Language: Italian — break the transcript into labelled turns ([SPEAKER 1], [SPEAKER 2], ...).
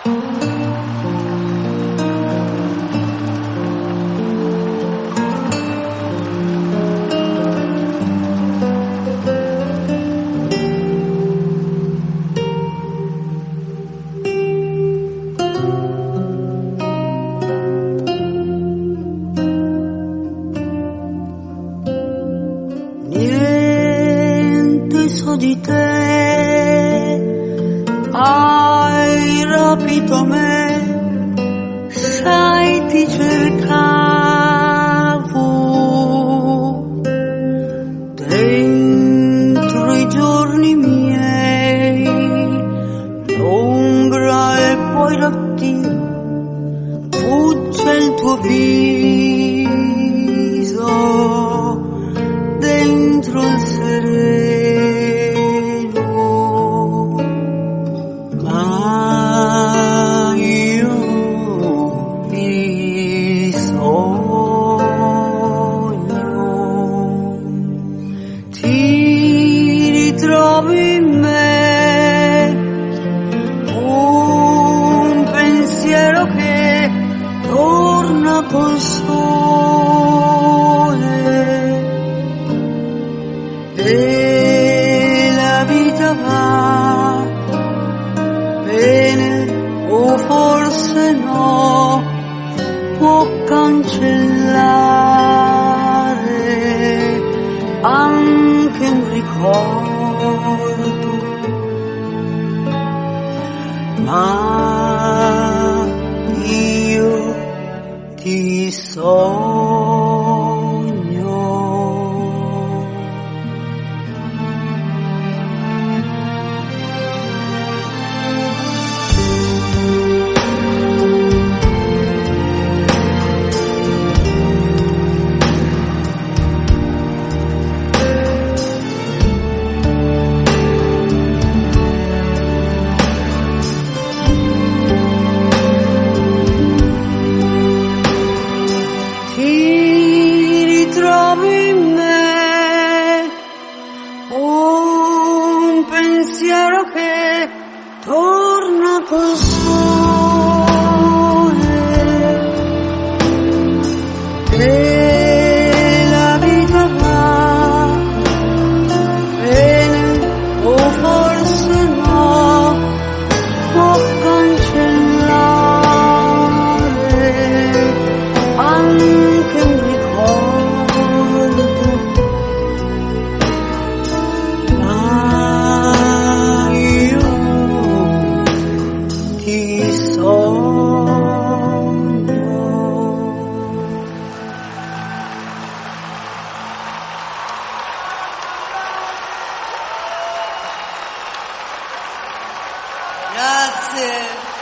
[SPEAKER 1] Niente so di te, hai rapito me, sai ti cercavo dentro i giorni miei, l'ombra e poi l'attimo, fugge il tuo viso dentro il sereno, ma io ti sogno, ti ritrovi in me, un pensiero che torna col sole. E la vita va bene o forse no, può cancellare anche un ricordo, ma io ti sogno. Ti ritrovi in me, un pensiero che torna col sole, e la vita va bene o forse no, può cancellare anche un ricordo, ma io ti sogno. Grazie.